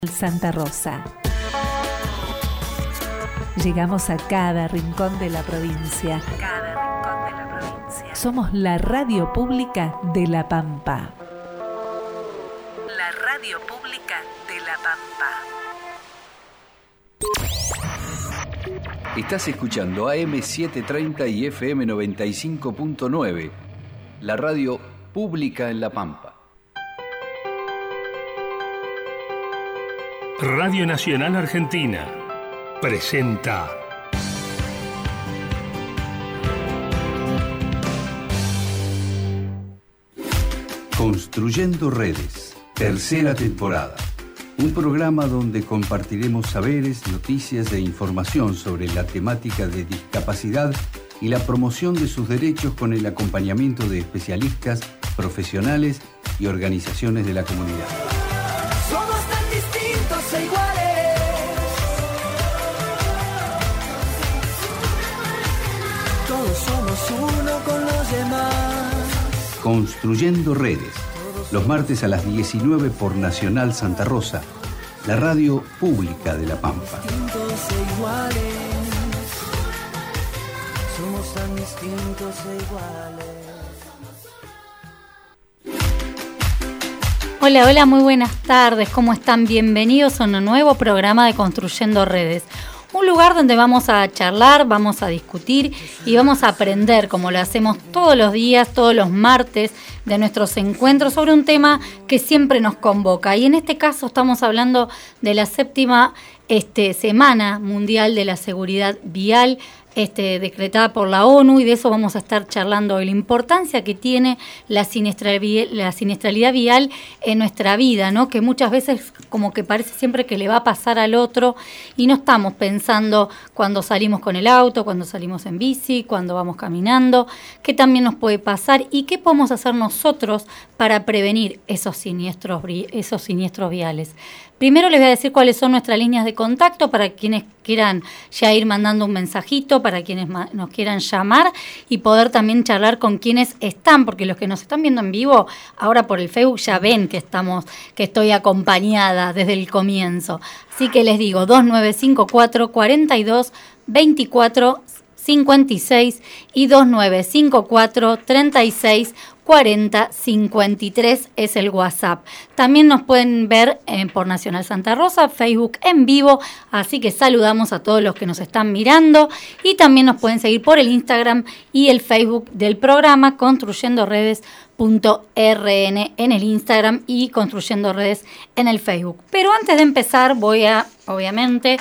Santa Rosa. Llegamos a cada rincón de la provincia. Somos la radio pública de La Pampa. La radio pública de La Pampa. Estás escuchando AM 730 y FM 95.9, la radio pública en La Pampa. Radio Nacional Argentina presenta Construyendo Redes, tercera temporada. Un programa donde compartiremos saberes, noticias e información sobre la temática de discapacidad y la promoción de sus derechos con el acompañamiento de especialistas, profesionales y organizaciones de la comunidad. Somos tan distintos e iguales. Todos somos uno con los demás. Construyendo Redes, los martes a las 19 por Nacional Santa Rosa, la radio pública de La Pampa. Distintos e iguales. Somos tan distintos e iguales. Hola, hola, muy buenas tardes, ¿cómo están? Bienvenidos a un nuevo programa de Construyendo Redes. Un lugar donde vamos a charlar, vamos a discutir y vamos a aprender, como lo hacemos todos los días, todos los martes de nuestros encuentros, sobre un tema que siempre nos convoca. Y en este caso estamos hablando de la 7ª Semana Mundial de la Seguridad Vial, decretada por la ONU, y de eso vamos a estar charlando hoy, la importancia que tiene la siniestralidad vial en nuestra vida, ¿no? Que muchas veces como que parece siempre que le va a pasar al otro y no estamos pensando cuando salimos con el auto, cuando salimos en bici, cuando vamos caminando, qué también nos puede pasar y qué podemos hacer nosotros para prevenir esos siniestros viales. Primero les voy a decir cuáles son nuestras líneas de contacto para quienes quieran ya ir mandando un mensajito, para quienes nos quieran llamar y poder también charlar con quienes están, porque los que nos están viendo en vivo ahora por el Facebook ya ven que estoy acompañada desde el comienzo. Así que les digo 2954 42 24 56 y 2954 36 40 53 es el WhatsApp. También nos pueden ver por Nacional Santa Rosa, Facebook en vivo, así que saludamos a todos los que nos están mirando y también nos pueden seguir por el Instagram y el Facebook del programa construyendoredes.rn en el Instagram y Construyendo Redes en el Facebook. Pero antes de empezar voy a, obviamente,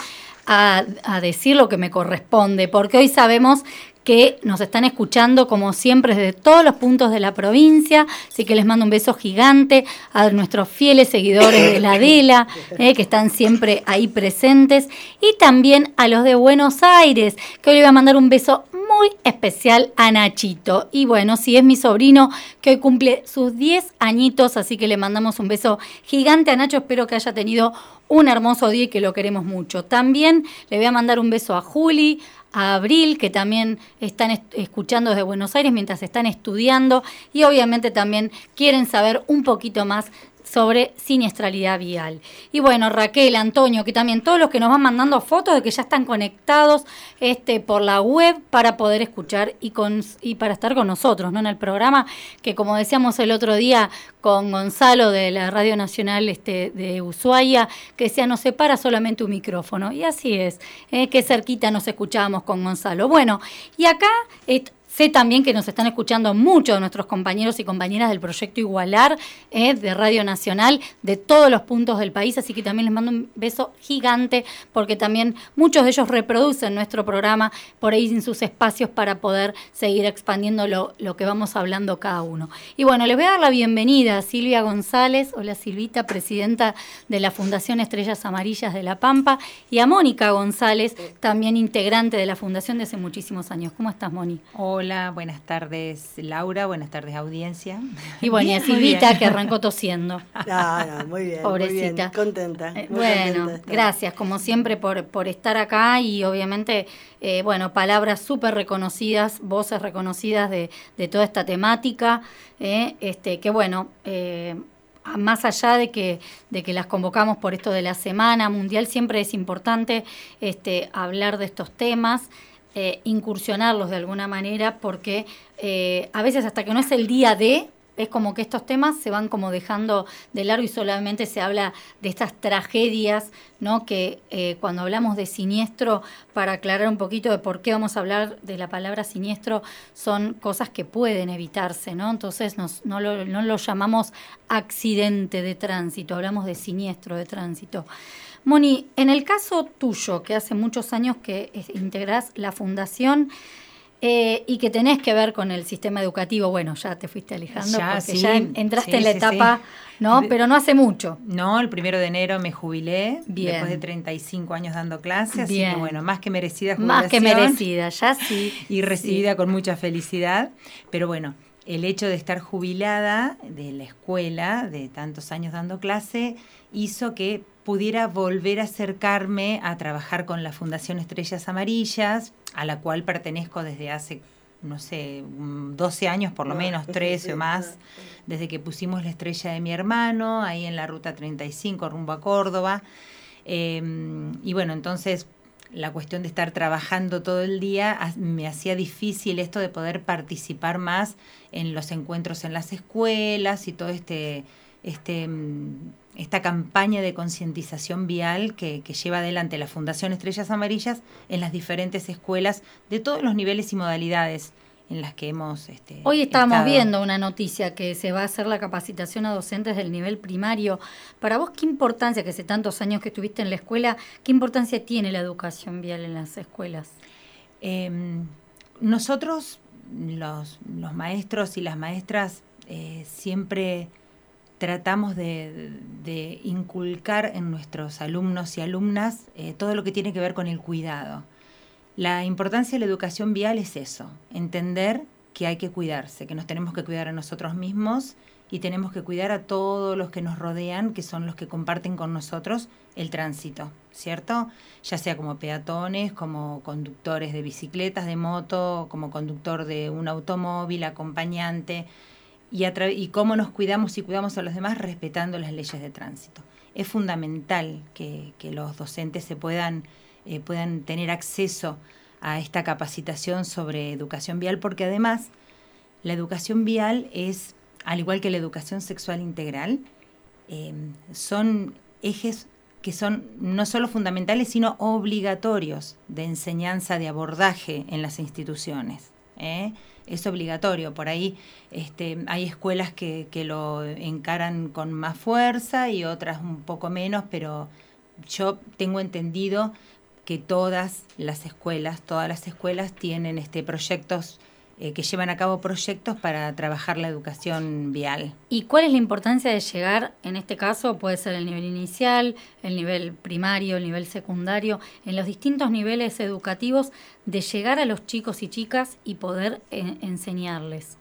a decir lo que me corresponde, porque hoy sabemos que nos están escuchando como siempre desde todos los puntos de la provincia, así que les mando un beso gigante a nuestros fieles seguidores de la Adela, que están siempre ahí presentes, y también a los de Buenos Aires, que hoy le voy a mandar un beso muy especial a Nachito. Y bueno, sí, es mi sobrino que hoy cumple sus 10 añitos, así que le mandamos un beso gigante a Nacho, espero que haya tenido un hermoso día y que lo queremos mucho. También le voy a mandar un beso a Juli, a Abril, que también están escuchando desde Buenos Aires mientras están estudiando y obviamente también quieren saber un poquito más sobre siniestralidad vial. Y bueno, Raquel, Antonio, que también todos los que nos van mandando fotos de que ya están conectados por la web para poder escuchar y para estar con nosotros, ¿no? En el programa, que como decíamos el otro día con Gonzalo de la Radio Nacional de Ushuaia, que decía, nos separa solamente un micrófono. Y así es, que cerquita nos escuchábamos con Gonzalo. Bueno, y acá sé también que nos están escuchando muchos de nuestros compañeros y compañeras del Proyecto Igualar, de Radio Nacional, de todos los puntos del país, así que también les mando un beso gigante, porque también muchos de ellos reproducen nuestro programa por ahí en sus espacios para poder seguir expandiendo lo que vamos hablando cada uno. Y bueno, les voy a dar la bienvenida a Silvia González, hola Silvita, presidenta de la Fundación Estrellas Amarillas de La Pampa, y a Mónica González, también integrante de la Fundación de hace muchísimos años. ¿Cómo estás, Moni? Hola, buenas tardes Laura, buenas tardes audiencia. Y bueno, y a Silvita que arrancó tosiendo. No, muy bien. Pobrecita. Muy bien, contenta. Muy bueno, contenta gracias como siempre por estar acá y obviamente, palabras súper reconocidas, voces reconocidas de toda esta temática, que bueno, más allá de que las convocamos por esto de la Semana Mundial, siempre es importante hablar de estos temas, incursionarlos de alguna manera, porque a veces hasta que no es el día es como que estos temas se van como dejando de largo y solamente se habla de estas tragedias, ¿no? Que cuando hablamos de siniestro, para aclarar un poquito de por qué vamos a hablar de la palabra siniestro, son cosas que pueden evitarse, ¿no? Entonces no lo llamamos accidente de tránsito, hablamos de siniestro de tránsito. Moni, en el caso tuyo, que hace muchos años que integrás la fundación, y que tenés que ver con el sistema educativo, bueno, ya te fuiste alejando porque sí, ya entraste en la etapa, ¿no? Pero no hace mucho. No, el 1 de enero me jubilé, Bien. después de 35 años dando clases, Bien. así que bueno, más que merecida jubilación. Más que merecida, ya sí. Y recibida con mucha felicidad, pero bueno, el hecho de estar jubilada de la escuela, de tantos años dando clase, hizo que pudiera volver a acercarme a trabajar con la Fundación Estrellas Amarillas, a la cual pertenezco desde hace, 12 años por lo menos, 13 o más, desde que pusimos la estrella de mi hermano, ahí en la Ruta 35, rumbo a Córdoba. Y bueno, entonces la cuestión de estar trabajando todo el día me hacía difícil esto de poder participar más en los encuentros en las escuelas y todo esta campaña de concientización vial que lleva adelante la Fundación Estrellas Amarillas en las diferentes escuelas de todos los niveles y modalidades en las que hemos Hoy estábamos estado. viendo una noticia que se va a hacer la capacitación a docentes del nivel primario. Para vos, ¿qué importancia, que hace tantos años que estuviste en la escuela, qué importancia tiene la educación vial en las escuelas? Nosotros, los maestros y las maestras, siempre tratamos de inculcar en nuestros alumnos y alumnas todo lo que tiene que ver con el cuidado. La importancia de la educación vial es eso, entender que hay que cuidarse, que nos tenemos que cuidar a nosotros mismos y tenemos que cuidar a todos los que nos rodean, que son los que comparten con nosotros el tránsito, ¿cierto? Ya sea como peatones, como conductores de bicicletas, de moto, como conductor de un automóvil, acompañante, y cómo nos cuidamos y cuidamos a los demás respetando las leyes de tránsito. Es fundamental que los docentes puedan tener acceso a esta capacitación sobre educación vial, porque además la educación vial es, al igual que la educación sexual integral, son ejes que son no solo fundamentales, sino obligatorios de enseñanza, de abordaje en las instituciones. Es obligatorio. Por ahí hay escuelas que lo encaran con más fuerza y otras un poco menos, pero yo tengo entendido que todas las escuelas tienen proyectos que llevan a cabo proyectos para trabajar la educación vial. ¿Y cuál es la importancia de llegar, en este caso, puede ser el nivel inicial, el nivel primario, el nivel secundario, en los distintos niveles educativos, de llegar a los chicos y chicas y poder enseñarles?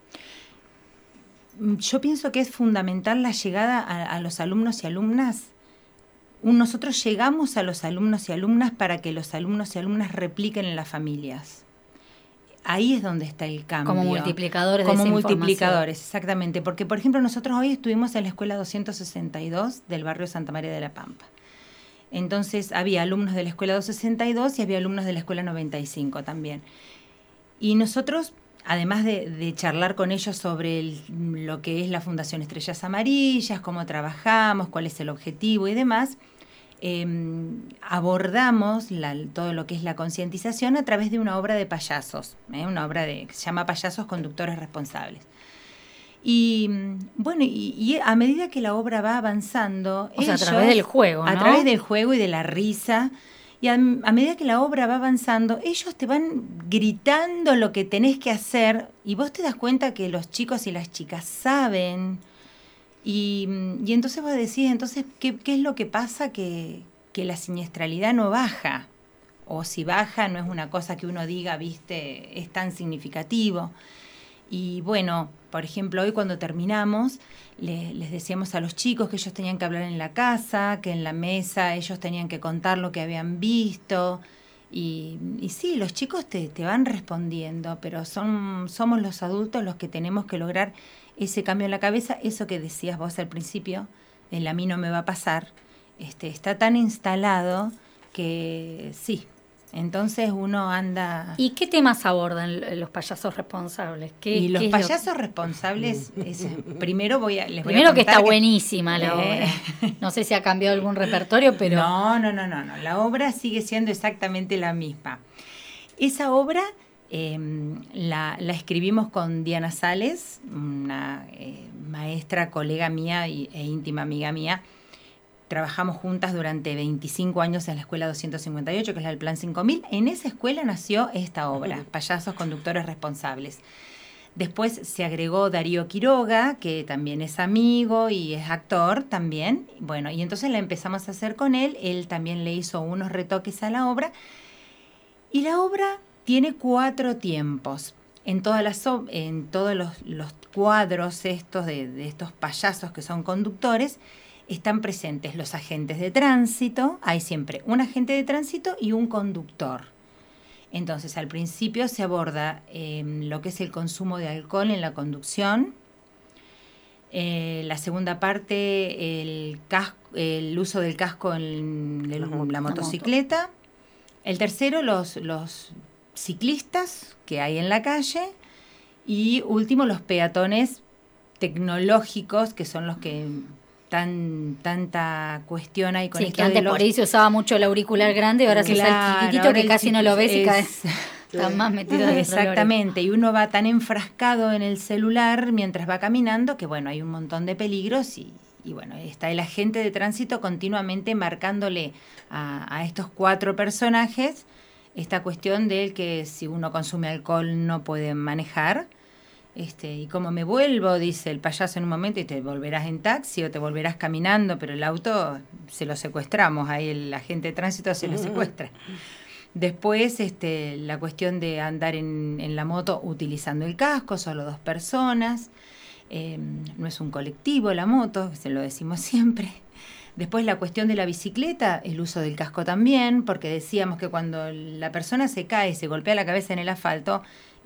Yo pienso que es fundamental la llegada a los alumnos y alumnas. Nosotros llegamos a los alumnos y alumnas para que los alumnos y alumnas repliquen en las familias. Ahí es donde está el cambio. Como multiplicadores de Como esa multiplicadores, exactamente. Porque, por ejemplo, nosotros hoy estuvimos en la escuela 262 del barrio Santa María de la Pampa. Entonces, había alumnos de la escuela 262 y había alumnos de la escuela 95 también. Y nosotros, además de charlar con ellos sobre lo que es la Fundación Estrellas Amarillas, cómo trabajamos, cuál es el objetivo y demás, abordamos todo lo que es la concientización a través de una obra de payasos, una obra que se llama Payasos Conductores Responsables. Y bueno, y a medida que la obra va avanzando... O sea, a través del juego, ¿no? A través del juego y de la risa. Y a medida que la obra va avanzando, ellos te van gritando lo que tenés que hacer y vos te das cuenta que los chicos y las chicas saben. Y entonces vos decís, entonces, ¿qué es lo que pasa? Que la siniestralidad no baja. O si baja, no es una cosa que uno diga, viste, es tan significativo. Y bueno, por ejemplo, hoy cuando terminamos, les decíamos a los chicos que ellos tenían que hablar en la casa, que en la mesa ellos tenían que contar lo que habían visto. Y sí, los chicos te van respondiendo, pero somos los adultos los que tenemos que lograr ese cambio en la cabeza, eso que decías vos al principio, el a mí no me va a pasar, está tan instalado que sí. Entonces uno anda... ¿Y qué temas abordan los payasos responsables? Y los payasos responsables, primero Primero que está buenísima la obra. No sé si ha cambiado algún repertorio, pero... No. La obra sigue siendo exactamente la misma. Esa obra la escribimos con Diana Sales, una maestra, colega mía e íntima amiga mía. Trabajamos juntas durante 25 años en la Escuela 258, que es la del Plan 5000. En esa escuela nació esta obra, Payasos Conductores Responsables. Después se agregó Darío Quiroga, que también es amigo y es actor también. Bueno, y entonces la empezamos a hacer con él. Él también le hizo unos retoques a la obra. Y la obra tiene 4 tiempos. En todos los cuadros estos de estos payasos que son conductores, están presentes los agentes de tránsito. Hay siempre un agente de tránsito y un conductor. Entonces, al principio se aborda lo que es el consumo de alcohol en la conducción. La segunda parte, el uso del casco en la motocicleta. El tercero, los ciclistas que hay en la calle. Y último, los peatones tecnológicos, que son los que... tanta cuestión hay con sí, esto que antes por ahí se usaba mucho el auricular grande y ahora se usa el chiquitito que casi no lo ves y cada vez está más metido dentro. Exactamente, y uno va tan enfrascado en el celular mientras va caminando que bueno, hay un montón de peligros y bueno, está el agente de tránsito continuamente marcándole a estos 4 personajes esta cuestión de que si uno consume alcohol no puede manejar. Y como me vuelvo, dice el payaso en un momento, y te volverás en taxi o te volverás caminando, pero el auto se lo secuestramos, ahí el agente de tránsito se lo secuestra. Después la cuestión de andar en la moto utilizando el casco, solo 2 personas, no es un colectivo la moto, se lo decimos siempre. Después la cuestión de la bicicleta, el uso del casco también, porque decíamos que cuando la persona se cae y se golpea la cabeza en el asfalto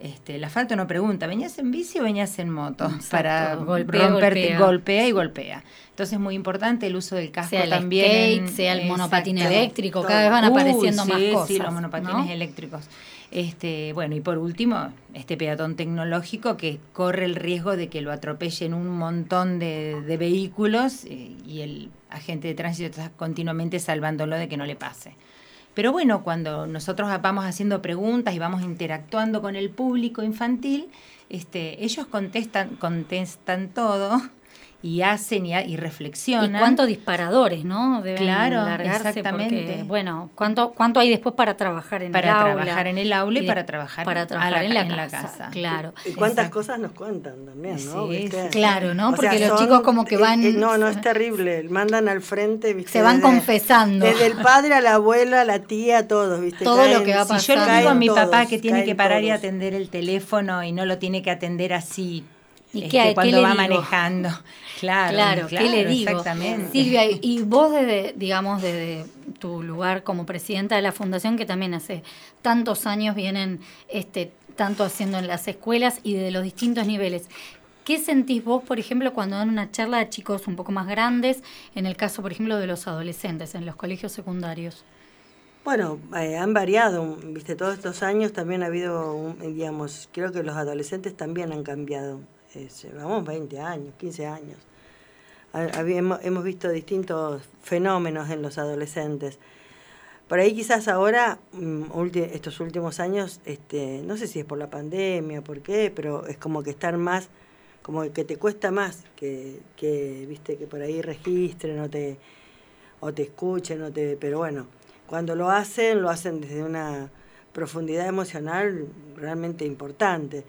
no pregunta, ¿venías en bici o venías en moto? Exacto, para golpea. golpea y golpea. Entonces es muy importante el uso del casco sea el también. Skate, sea el monopatín eléctrico, cada vez van apareciendo más cosas. Sí, los monopatines eléctricos. Bueno, y por último, este peatón tecnológico que corre el riesgo de que lo atropellen un montón de vehículos y el agente de tránsito está continuamente salvándolo de que no le pase. Pero bueno, cuando nosotros vamos haciendo preguntas y vamos interactuando con el público infantil, ellos contestan todo y hacen y reflexionan. Y cuántos disparadores, ¿no? Deben largarse exactamente. Porque, bueno, ¿cuánto hay después para trabajar en el aula? Para trabajar en el aula y para trabajar en la casa. Claro. Y cuántas cosas nos cuentan también, ¿no? Sí, claro, ¿no? Porque los chicos como que van... No, es terrible. Mandan al frente, ¿viste? Se van confesando. Desde el padre a la abuela, a la tía, todos, ¿viste? Todo lo que va a pasar. Si yo le digo a mi papá que tiene que parar todos. y atender el teléfono y no lo tiene que atender así... ¿Y cuando va digo? manejando. Claro, ¿qué le digo? Exactamente. Silvia, y vos desde tu lugar como presidenta de la fundación, que también hace tantos años vienen tanto haciendo en las escuelas y de los distintos niveles, ¿qué sentís vos, por ejemplo, cuando dan una charla de chicos un poco más grandes, en el caso, por ejemplo, de los adolescentes, en los colegios secundarios? Bueno, han variado, viste, todos estos años también ha habido, creo que los adolescentes también han cambiado. Llevamos 20 años, 15 años. Hemos visto distintos fenómenos en los adolescentes. Por ahí quizás ahora, estos últimos años, no sé si es por la pandemia, por qué, pero es como que están más, como que te cuesta más que viste, que por ahí registren o te escuchen, pero bueno, cuando lo hacen desde una profundidad emocional realmente importante.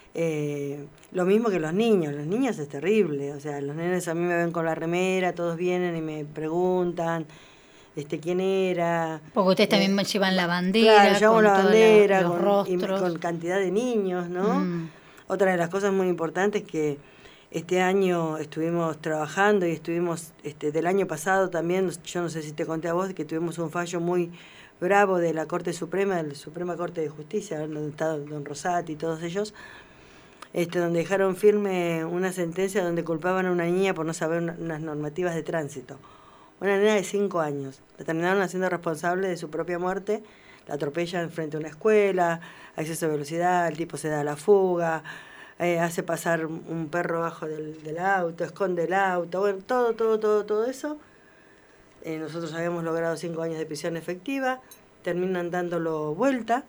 Lo mismo que los niños es terrible, o sea, los nenes a mí me ven con la remera, todos vienen y me preguntan quién era. Porque ustedes también llevan la bandera, claro, llevamos la bandera, los rostros. Con cantidad de niños, ¿no? Otra de las cosas muy importantes es que este año estuvimos trabajando y estuvimos, del año pasado también, yo no sé si te conté a vos, que tuvimos un fallo muy bravo de la Corte Suprema, de la Suprema Corte de Justicia, donde está don Rosati y todos ellos, donde dejaron firme una sentencia donde culpaban a una niña por no saber unas normativas de tránsito. Una nena de 5 años. La terminaron haciendo responsable de su propia muerte. La atropellan frente a una escuela, a exceso de velocidad, el tipo se da a la fuga, hace pasar un perro abajo del auto, esconde el auto, bueno, todo eso. Nosotros habíamos logrado 5 años de prisión efectiva, terminan dándolo vuelta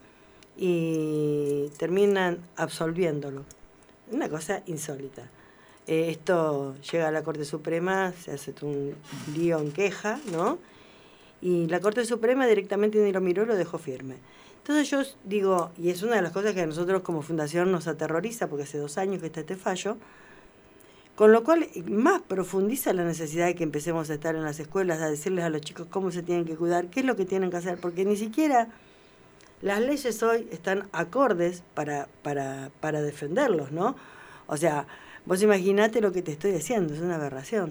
y terminan absolviéndolo. Una cosa insólita. Esto llega a la Corte Suprema, se hace un lío en queja, ¿no? Y la Corte Suprema directamente ni lo miró, lo dejó firme. Entonces yo digo, y es una de las cosas que a nosotros como fundación nos aterroriza, porque hace 2 años que está este fallo, con lo cual más profundiza la necesidad de que empecemos a estar en las escuelas, a decirles a los chicos cómo se tienen que cuidar, qué es lo que tienen que hacer, porque ni siquiera las leyes hoy están acordes para defenderlos, ¿no? O sea, vos imaginate lo que te estoy diciendo, es una aberración.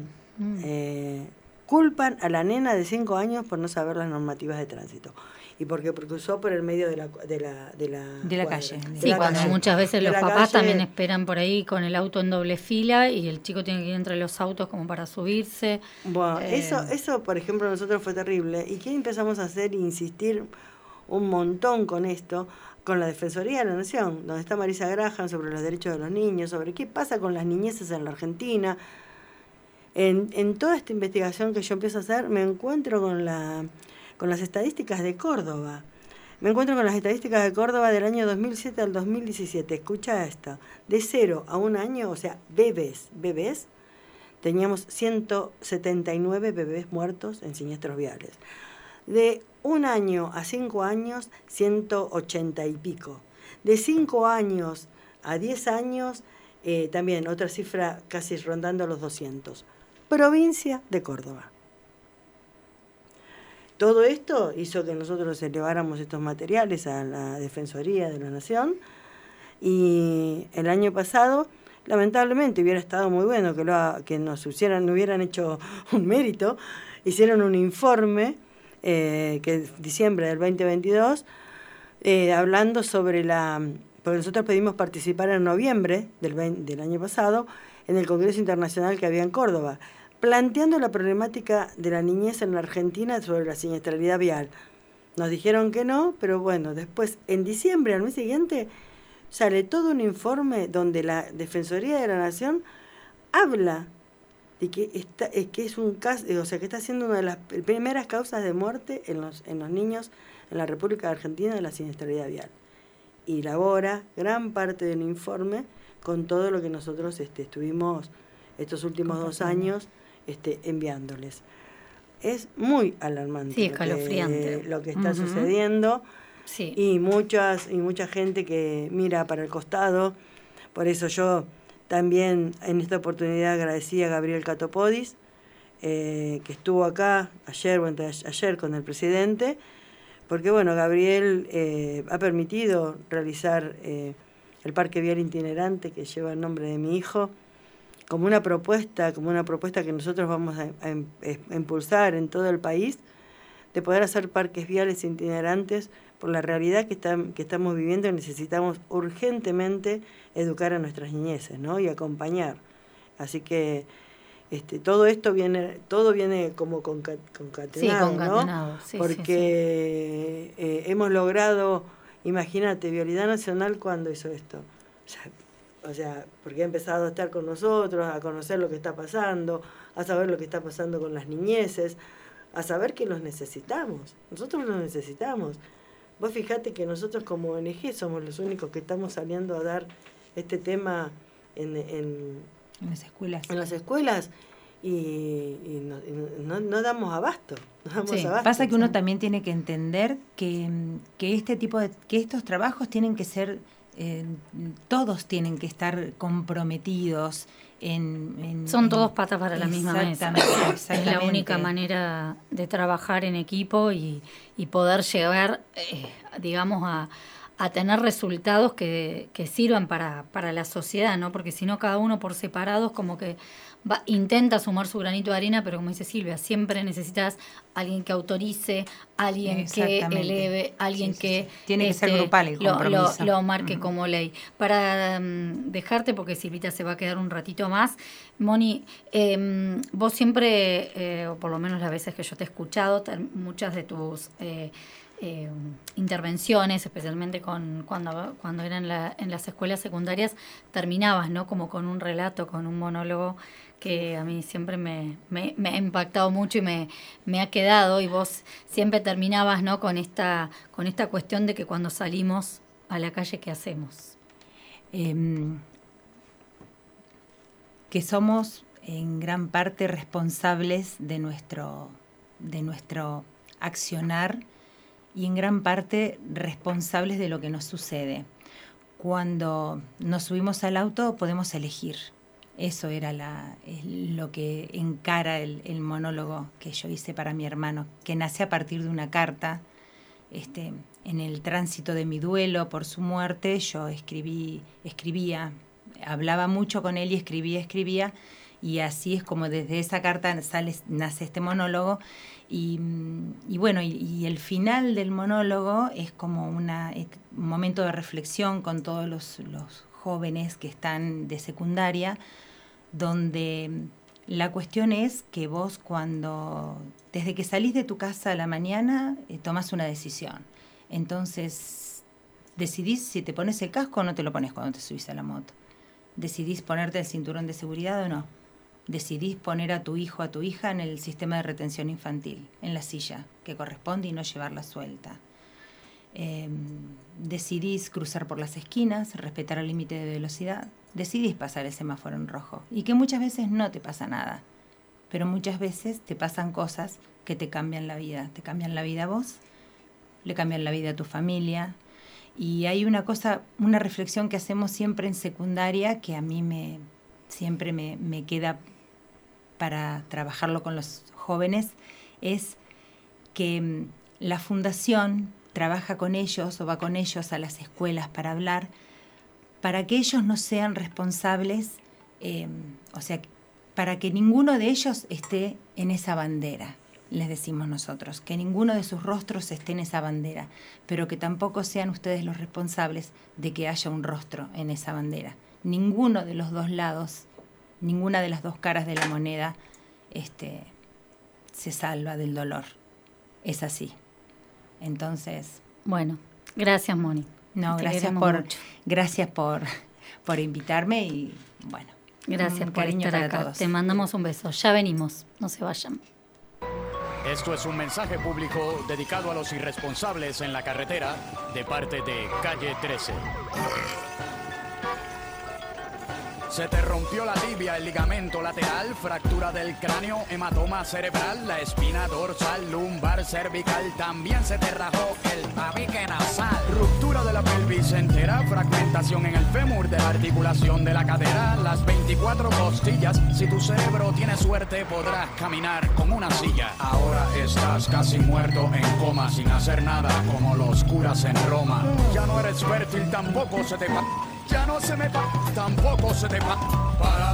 Culpan a la nena de 5 años por no saber las normativas de tránsito. Y porque cruzó por el medio de la calle. Sí, cuando muchas veces los papás también esperan por ahí con el auto en doble fila y el chico tiene que ir entre los autos como para subirse. Bueno, eso por ejemplo, nosotros fue terrible. ¿Y qué empezamos a hacer? Insistir un montón con esto, con la Defensoría de la Nación, donde está Marisa Graham, sobre los derechos de los niños, sobre qué pasa con las niñeces en la Argentina. En toda esta investigación que yo empiezo a hacer, me encuentro con las estadísticas de Córdoba. Me encuentro con las estadísticas de Córdoba del año 2007 al 2017. Escucha esto. De 0 a 1 año, o sea, bebés, teníamos 179 bebés muertos en siniestros viales. De 1 año a 5 años, 180 y pico. De 5 años a 10 años, también otra cifra casi rondando los 200. Provincia de Córdoba. Todo esto hizo que nosotros eleváramos estos materiales a la Defensoría de la Nación y el año pasado, lamentablemente, hubiera estado muy bueno que nos hubieran hecho un mérito, hicieron un informe que es diciembre del 2022, hablando sobre porque nosotros pedimos participar en noviembre del año pasado en el Congreso Internacional que había en Córdoba, planteando la problemática de la niñez en la Argentina sobre la siniestralidad vial. Nos dijeron que no, pero bueno, después, en diciembre, al mes siguiente, sale todo un informe donde la Defensoría de la Nación habla de que es un caso, o sea, que está siendo una de las primeras causas de muerte en los niños en la República Argentina de la siniestralidad vial. Y elabora gran parte del informe con todo lo que nosotros estuvimos estos últimos 2 años enviándoles. Es muy alarmante, sí, escalofriante lo que está sucediendo. Sí. Y mucha gente que mira para el costado. Por eso yo también en esta oportunidad agradecí a Gabriel Catopodis, que estuvo acá ayer con el presidente, porque bueno, Gabriel ha permitido realizar el Parque Vial Itinerante que lleva el nombre de mi hijo, como una propuesta que nosotros vamos a impulsar en todo el país, de poder hacer parques viales itinerantes por la realidad que estamos viviendo y necesitamos urgentemente educar a nuestras niñeces, ¿no? Y acompañar. Así que todo viene como concatenado, sí, concatenado, ¿no? Sí, porque hemos logrado, imagínate, Vialidad Nacional cuando hizo esto. O sea, porque ha empezado a estar con nosotros, a conocer lo que está pasando, a saber lo que está pasando con las niñeces, a saber que los necesitamos. Nosotros los necesitamos. Vos fijate que nosotros como ONG somos los únicos que estamos saliendo a dar este tema en las escuelas. En las escuelas y no damos abasto. Pasa que uno también tiene que entender que estos trabajos tienen que ser, todos tienen que estar comprometidos son todos patas para la misma mesa. Exactamente. Es la única manera de trabajar en equipo y poder llegar, digamos, tener resultados que sirvan para la sociedad, ¿no? Porque si no, cada uno por separados como que intenta sumar su granito de arena, pero como dice Silvia, siempre necesitas alguien que autorice, alguien que eleve, alguien que tiene que ser grupal el compromiso. Lo marque como ley. Para dejarte, porque Silvita se va a quedar un ratito más, Moni, vos siempre, o por lo menos las veces que yo te he escuchado, muchas de tus intervenciones, especialmente cuando eran en las escuelas secundarias, terminabas, ¿no? Como con un relato, con un monólogo que a mí siempre me ha impactado mucho y me ha quedado, y vos siempre terminabas, ¿no? con esta cuestión de que cuando salimos a la calle, ¿qué hacemos? Que somos en gran parte responsables de nuestro accionar, y en gran parte responsables de lo que nos sucede. Cuando nos subimos al auto podemos elegir. Eso era lo que encara el monólogo que yo hice para mi hermano, que nace a partir de una carta. En el tránsito de mi duelo por su muerte, yo escribía, hablaba mucho con él y escribía, y así es como desde esa carta nace este monólogo. Y bueno, y el final del monólogo es como un momento de reflexión con todos los jóvenes que están de secundaria, donde la cuestión es que vos desde que salís de tu casa a la mañana, tomás una decisión. Entonces, decidís si te pones el casco o no te lo pones cuando te subís a la moto. Decidís ponerte el cinturón de seguridad o no. Decidís poner a tu hijo, a tu hija en el sistema de retención infantil, en la silla que corresponde, y no llevarla suelta. Decidís cruzar por las esquinas, respetar el límite de velocidad. Decidís pasar el semáforo en rojo. Y que muchas veces no te pasa nada, pero muchas veces te pasan cosas que te cambian la vida. Te cambian la vida a vos, le cambian la vida a tu familia. Y hay una reflexión que hacemos siempre en secundaria que a mí siempre me queda para trabajarlo con los jóvenes, es que la fundación trabaja con ellos o va con ellos a las escuelas para hablar, para que ellos no sean responsables, para que ninguno de ellos esté en esa bandera, les decimos nosotros, que ninguno de sus rostros esté en esa bandera, pero que tampoco sean ustedes los responsables de que haya un rostro en esa bandera. Ninguno de los dos lados, ninguna de las dos caras de la moneda se salva del dolor. Es así. Entonces... Bueno, gracias, Moni. No, gracias por invitarme y bueno. Gracias por estar acá. Todos. Te mandamos un beso. Ya venimos. No se vayan. Esto es un mensaje público dedicado a los irresponsables en la carretera de parte de Calle 13. Se te rompió la tibia, el ligamento lateral, fractura del cráneo, hematoma cerebral, la espina dorsal, lumbar, cervical, también se te rajó el tabique nasal. Ruptura de la pelvis entera, fragmentación en el fémur de la articulación de la cadera, las 24 costillas. Si tu cerebro tiene suerte podrás caminar con una silla. Ahora estás casi muerto en coma, sin hacer nada como los curas en Roma. Ya no eres fértil, tampoco se te va. Ya no se me va, tampoco se te va. Para.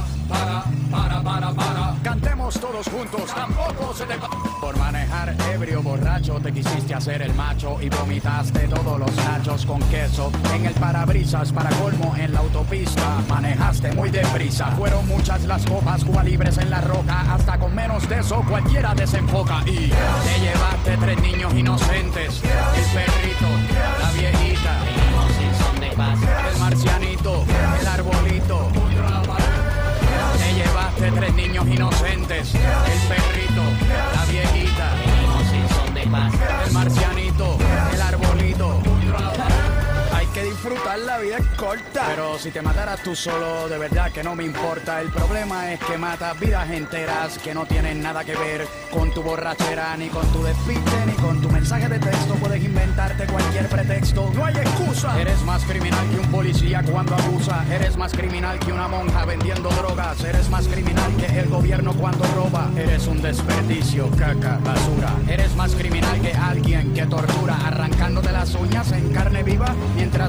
Cantemos todos juntos, tampoco se te va. Por manejar ebrio, borracho, te quisiste hacer el macho y vomitaste todos los nachos con queso en el parabrisas. Para colmo, en la autopista manejaste muy deprisa. Fueron muchas las copas, Cuba libres en la roca. Hasta con menos de eso cualquiera desenfoca. Y te llevaste 3 niños inocentes, el perrito, la viejita, el marcianito, el arbolito. Te llevaste 3 niños inocentes, el perrito, la viejita, el marcianito, el arbolito. Hay que disfrutar, la vida es corta. Pero si te mataras tú solo, de verdad que no me importa. El problema es que matas vidas enteras que no tienen nada que ver con tu borrachera, ni con tu despiste, ni con tu mensaje de texto. Puedes inventarte cualquier pretexto, no hay excusa. Eres más criminal que un policía cuando abusa. Eres más criminal que una monja vendiendo drogas. Eres más criminal que el gobierno cuando roba. Eres un desperdicio, caca, basura. Eres más criminal que alguien que tortura, arrancándote las uñas en carne viva mientras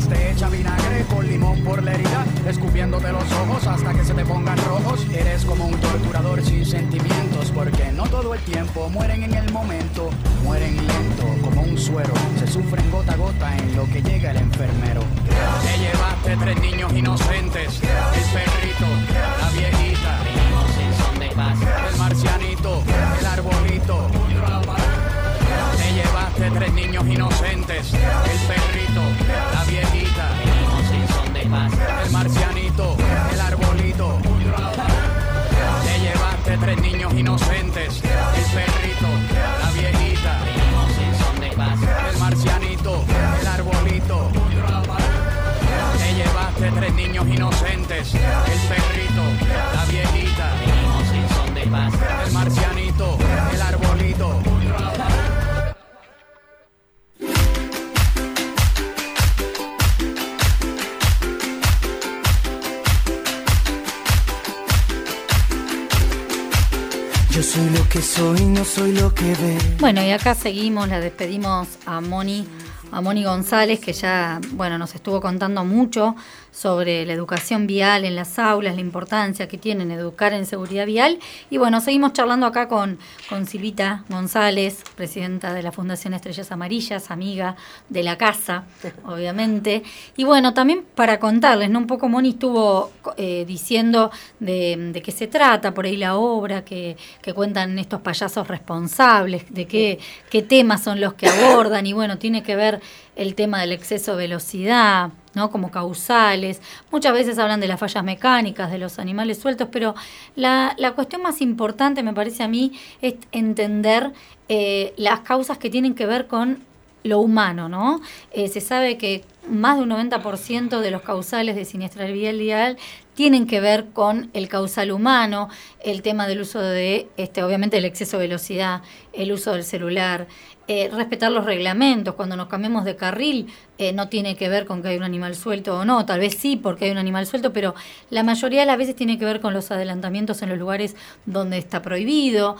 sufren gota a gota en lo que llega el enfermero. Te llevaste 3 niños inocentes, el perrito, la viejita, el marcianito, el arbolito. Te llevaste 3 niños inocentes, el perrito, la viejita, el marcianito, el arbolito. Te llevaste 3 niños inocentes, el perrito, la viejita, el marcianito, el arbolito. Te llevaste 3 niños inocentes, el perrito, la viejita, el marcianito, el arbolito. Yo soy lo que soy, no soy lo que veo. Bueno, y acá seguimos, la despedimos a Moni González, que ya, bueno, nos estuvo contando mucho sobre la educación vial en las aulas, la importancia que tienen educar en seguridad vial. Y bueno, seguimos charlando acá con Silvita González, presidenta de la Fundación Estrellas Amarillas, amiga de la casa, obviamente. Y bueno, también para contarles, ¿no? Un poco Moni estuvo diciendo de qué se trata, por ahí la obra que cuentan estos payasos responsables, de qué temas son los que abordan. Y bueno, tiene que ver el tema del exceso de velocidad, ¿no? Como causales. Muchas veces hablan de las fallas mecánicas, de los animales sueltos, pero la cuestión más importante, me parece a mí, es entender las causas que tienen que ver con lo humano, ¿no? Se sabe que más de un 90% de los causales de siniestralidad vial tienen que ver con el causal humano, el tema del uso de, obviamente, el exceso de velocidad, el uso del celular, respetar los reglamentos. Cuando nos cambiamos de carril, no tiene que ver con que hay un animal suelto o no, tal vez sí porque hay un animal suelto, pero la mayoría de las veces tiene que ver con los adelantamientos en los lugares donde está prohibido,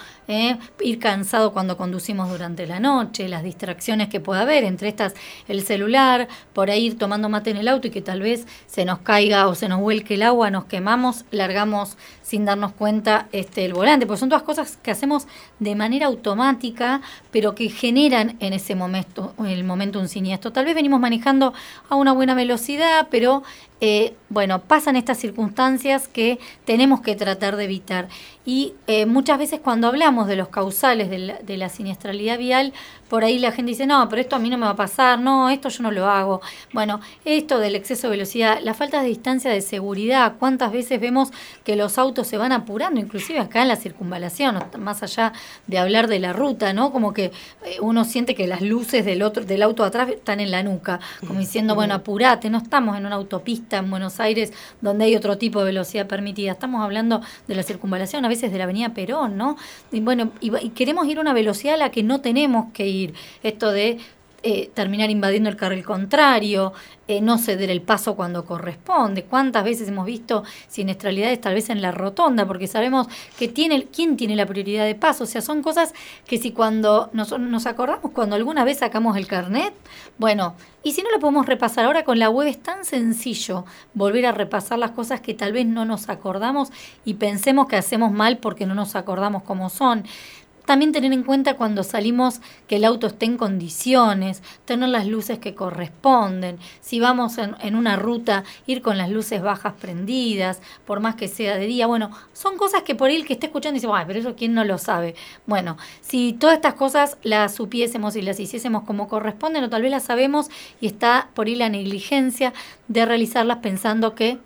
ir cansado cuando conducimos durante la noche, las distracciones que pueda haber, entre estas el celular, por ahí ir tomando mate en el auto y que tal vez se nos caiga o se nos vuelque el agua, nos quemamos, largamos sin darnos cuenta el volante, porque son todas cosas que hacemos de manera automática, pero que generan en ese momento un siniestro. Tal vez venimos manejando a una buena velocidad, pero bueno, pasan estas circunstancias que tenemos que tratar de evitar. Y muchas veces cuando hablamos de los causales de la siniestralidad vial, por ahí la gente dice, no, pero esto a mí no me va a pasar, no, esto yo no lo hago. Bueno, esto del exceso de velocidad, la falta de distancia de seguridad, cuántas veces vemos que los autos se van apurando, inclusive acá en la circunvalación, más allá de hablar de la ruta, ¿no? Como que uno siente que las luces del auto atrás están en la nuca, como diciendo, bueno, apurate, no estamos en una autopista en Buenos Aires donde hay otro tipo de velocidad permitida, estamos hablando de la circunvalación, a veces de la avenida Perón, ¿no? Y bueno, y queremos ir a una velocidad a la que no tenemos que ir, esto de terminar invadiendo el carril contrario, no ceder el paso cuando corresponde. ¿Cuántas veces hemos visto siniestralidades tal vez en la rotonda? Porque sabemos que quién tiene la prioridad de paso. O sea, son cosas que si cuando nos acordamos, cuando alguna vez sacamos el carnet, bueno, y si no lo podemos repasar ahora con la web, es tan sencillo volver a repasar las cosas que tal vez no nos acordamos y pensemos que hacemos mal porque no nos acordamos cómo son. También tener en cuenta cuando salimos que el auto esté en condiciones, tener las luces que corresponden. Si vamos en una ruta, ir con las luces bajas prendidas, por más que sea de día. Bueno, son cosas que por ahí el que esté escuchando dice, ay, pero eso quién no lo sabe. Bueno, si todas estas cosas las supiésemos y las hiciésemos como corresponden, o tal vez las sabemos y está por ahí la negligencia de realizarlas pensando que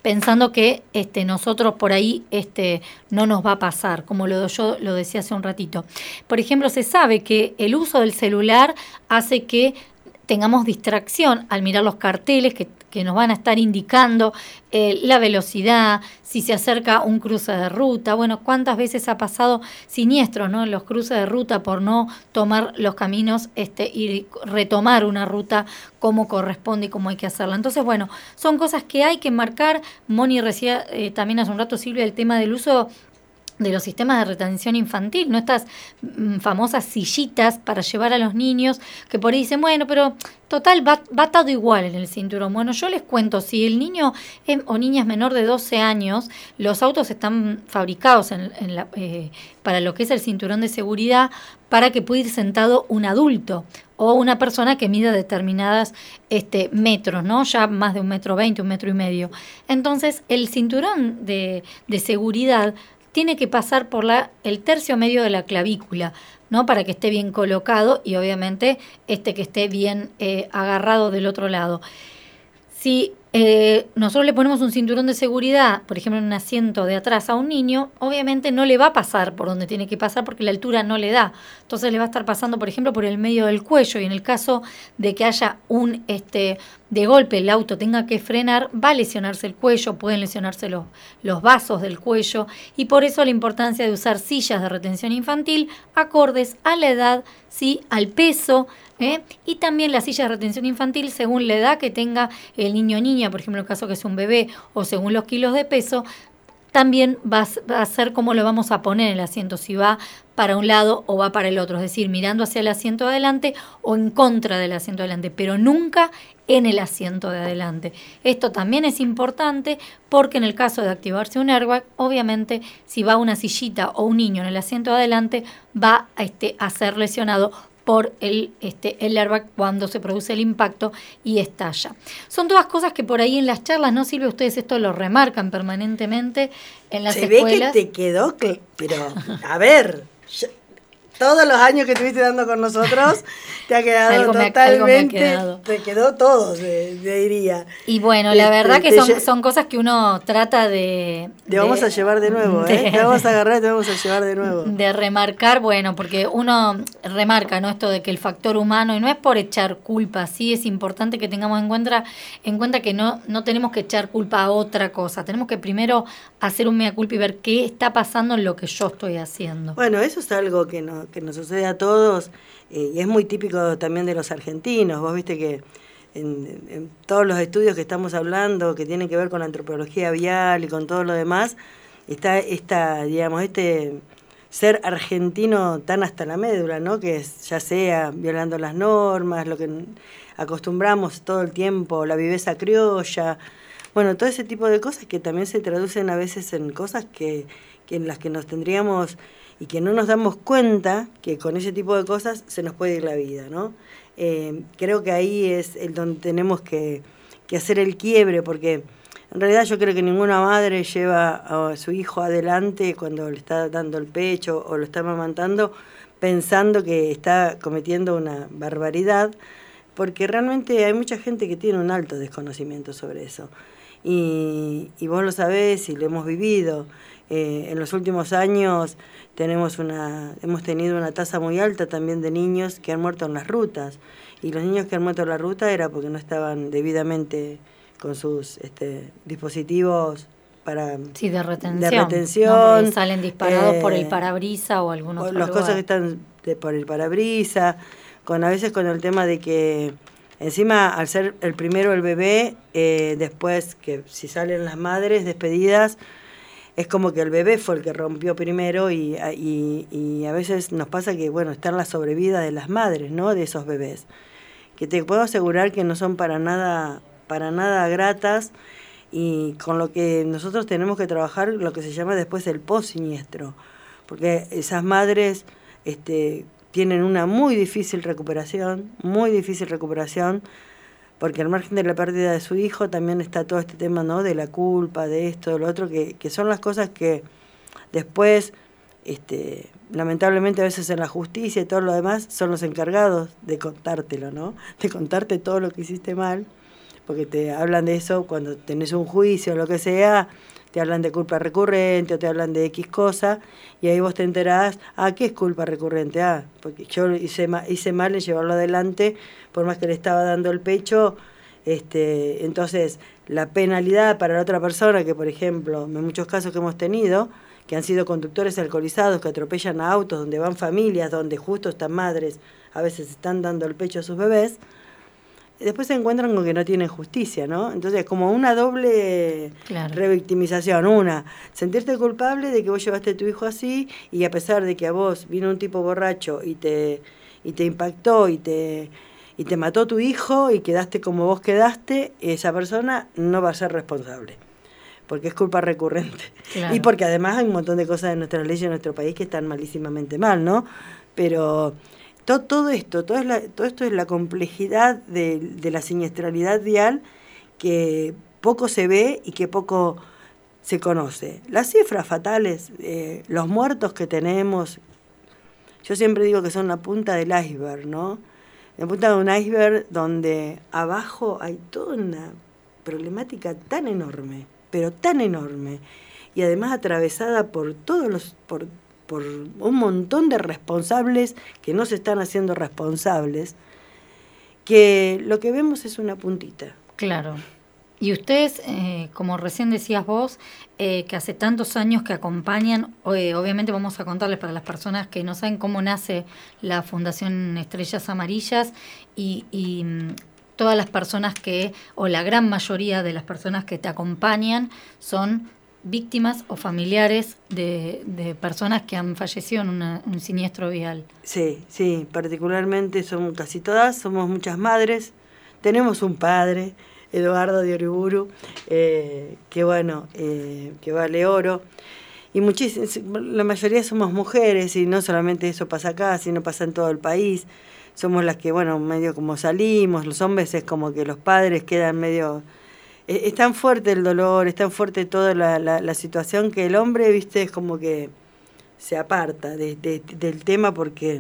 nosotros por ahí no nos va a pasar, como yo lo decía hace un ratito. Por ejemplo, se sabe que el uso del celular hace que tengamos distracción al mirar los carteles que nos van a estar indicando la velocidad, si se acerca un cruce de ruta. Bueno, cuántas veces ha pasado siniestros, ¿no? En los cruces de ruta por no tomar los caminos y retomar una ruta como corresponde y como hay que hacerla. Entonces, bueno, son cosas que hay que marcar. Moni decía también hace un rato, Silvia, el tema del uso de los sistemas de retención infantil, ¿no? Estas famosas sillitas para llevar a los niños, que por ahí dicen, bueno, pero total, va todo igual en el cinturón. Bueno, yo les cuento, si el niño o niña es menor de 12 años, los autos están fabricados para lo que es el cinturón de seguridad, para que pueda ir sentado un adulto o una persona que mida determinadas metros, ¿no? Ya más de 1,20 m, 1,5 m. Entonces, el cinturón de seguridad tiene que pasar por el tercio medio de la clavícula, ¿no? Para que esté bien colocado y obviamente que esté bien agarrado del otro lado. Si nosotros le ponemos un cinturón de seguridad, por ejemplo, en un asiento de atrás a un niño, obviamente no le va a pasar por donde tiene que pasar porque la altura no le da. Entonces le va a estar pasando, por ejemplo, por el medio del cuello, y en el caso de que haya de golpe el auto tenga que frenar, va a lesionarse el cuello, pueden lesionarse los vasos del cuello, y por eso la importancia de usar sillas de retención infantil acordes a la edad, ¿sí? Al peso, y también la silla de retención infantil según la edad que tenga el niño o niña, por ejemplo, en el caso que es un bebé, o según los kilos de peso, también va a ser cómo lo vamos a poner en el asiento, si va para un lado o va para el otro, es decir, mirando hacia el asiento de adelante o en contra del asiento de adelante, pero nunca en el asiento de adelante. Esto también es importante porque en el caso de activarse un airbag, obviamente si va una sillita o un niño en el asiento de adelante, va a ser lesionado por el airbag cuando se produce el impacto y estalla. Son todas cosas que por ahí en las charlas, ¿no, Silvia? Ustedes esto lo remarcan permanentemente en las escuelas. Se ve que te quedó, pero a ver, todos los años que estuviste dando con nosotros, te ha quedado totalmente, te quedó todo, se diría. Y bueno, la verdad que son cosas que uno trata de... Te vamos a llevar de nuevo, te vamos a agarrar y te vamos a llevar de nuevo. De remarcar, bueno, porque uno remarca, ¿no? Esto de que el factor humano, y no es por echar culpa, sí es importante que tengamos en cuenta que no tenemos que echar culpa a otra cosa, tenemos que primero hacer un mea culpa y ver qué está pasando en lo que yo estoy haciendo. Bueno, eso es algo que nos sucede a todos, y es muy típico también de los argentinos. Vos viste que en todos los estudios que estamos hablando, que tienen que ver con la antropología vial y con todo lo demás, está ser argentino tan hasta la médula, ¿no? Que es, ya sea violando las normas, lo que acostumbramos todo el tiempo, la viveza criolla, bueno, todo ese tipo de cosas que también se traducen a veces en cosas que en las que nos tendríamos, y que no nos damos cuenta que con ese tipo de cosas se nos puede ir la vida, ¿no? Creo que ahí es donde tenemos que hacer el quiebre, porque en realidad yo creo que ninguna madre lleva a su hijo adelante cuando le está dando el pecho o lo está amamantando pensando que está cometiendo una barbaridad, porque realmente hay mucha gente que tiene un alto desconocimiento sobre eso. Y vos lo sabés y lo hemos vivido. En los últimos años hemos tenido una tasa muy alta también de niños que han muerto en las rutas, y los niños que han muerto en la ruta era porque no estaban debidamente con sus dispositivos de retención, ¿no? Salen disparados por el parabrisa o algún otro lugar. Las cosas que están por el parabrisa, a veces con el tema de que encima al ser el primero el bebé, después que si salen las madres despedidas, es como que el bebé fue el que rompió primero, y a veces nos pasa que, bueno, están las sobrevidas de las madres, ¿no? De esos bebés, que te puedo asegurar que no son para nada gratas, y con lo que nosotros tenemos que trabajar lo que se llama después el post-siniestro, porque esas madres tienen una muy difícil recuperación, porque al margen de la pérdida de su hijo también está todo este tema, ¿no? De la culpa, de esto, de lo otro, que son las cosas que después, lamentablemente a veces en la justicia y todo lo demás, son los encargados de contártelo, ¿no? De contarte todo lo que hiciste mal, porque te hablan de eso cuando tenés un juicio o lo que sea, te hablan de culpa recurrente o te hablan de X cosa, y ahí vos te enterás, ¿qué es culpa recurrente? Porque yo hice mal en llevarlo adelante, por más que le estaba dando el pecho, entonces la penalidad para la otra persona, que por ejemplo, en muchos casos que hemos tenido, que han sido conductores alcoholizados, que atropellan a autos, donde van familias, donde justo estas madres a veces están dando el pecho a sus bebés, después se encuentran con que no tienen justicia, ¿no? Entonces, como una doble revictimización. Una, sentirte culpable de que vos llevaste a tu hijo así, y a pesar de que a vos vino un tipo borracho y te impactó y te mató tu hijo y quedaste como vos quedaste, esa persona no va a ser responsable, porque es culpa recurrente. Claro. Y porque además hay un montón de cosas en nuestras leyes en nuestro país que están malísimamente mal, ¿no? Pero todo esto es la complejidad de la siniestralidad vial que poco se ve y que poco se conoce. Las cifras fatales, los muertos que tenemos, yo siempre digo que son la punta del iceberg, ¿no? La punta de un iceberg donde abajo hay toda una problemática tan enorme, pero tan enorme, y además atravesada por por un montón de responsables que no se están haciendo responsables, que lo que vemos es una puntita. Claro. Y ustedes, como recién decías vos, que hace tantos años que acompañan, obviamente vamos a contarles para las personas que no saben cómo nace la Fundación Estrellas Amarillas y todas las personas o la gran mayoría de las personas que te acompañan son víctimas o familiares de personas que han fallecido en un siniestro vial. Sí, particularmente casi todas, somos muchas madres, tenemos un padre, Eduardo de Uriburu, que vale oro, y la mayoría somos mujeres, y no solamente eso pasa acá, sino pasa en todo el país. Somos las que, medio como salimos, los hombres es como que los padres quedan medio... Es tan fuerte el dolor, es tan fuerte toda la situación que el hombre, viste, es como que se aparta del tema porque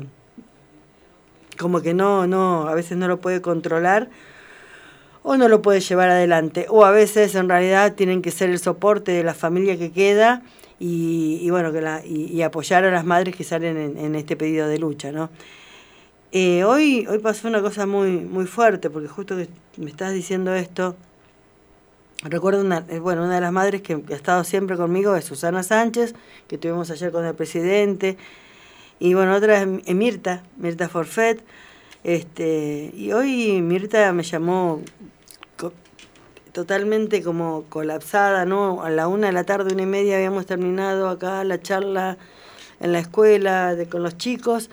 como que no, a veces no lo puede controlar o no lo puede llevar adelante, o a veces en realidad tienen que ser el soporte de la familia que queda y apoyar a las madres que salen en este pedido de lucha, ¿no? Hoy pasó una cosa muy, muy fuerte, porque justo que me estás diciendo esto, recuerdo una de las madres que ha estado siempre conmigo es Susana Sánchez, que tuvimos ayer con el presidente, y otra es Mirta Forfet, y hoy Mirta me llamó totalmente como colapsada, ¿no? A la 1:00 p.m, 1:30 habíamos terminado acá la charla en la escuela con los chicos,